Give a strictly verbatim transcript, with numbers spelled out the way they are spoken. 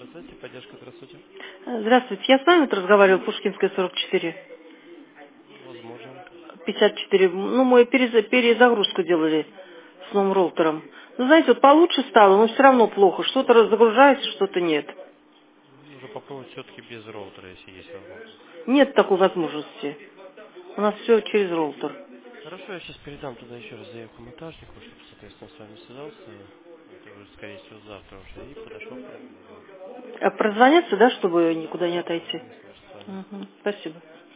Здравствуйте, поддержка, здравствуйте. Здравствуйте. Я с вами вот разговаривал, Пушкинская, сорок четыре. Возможно. пятьдесят четыре. Ну, мы переза- перезагрузку делали с новым роутером. Ну, знаете, вот получше стало, но все равно плохо. Что-то раз- загружается, что-то нет. Нужно попробовать все-таки без роутера, если есть возможность. Нет такой возможности. У нас все через роутер. Хорошо, я сейчас передам туда еще раз заявку монтажнику, чтобы, соответственно, с вами связался. Это уже, скорее всего, завтра уже. И подошел, проверил. А прозвонятся, да, чтобы никуда не Да, отойти? созвонится уже с вами. Угу. Спасибо.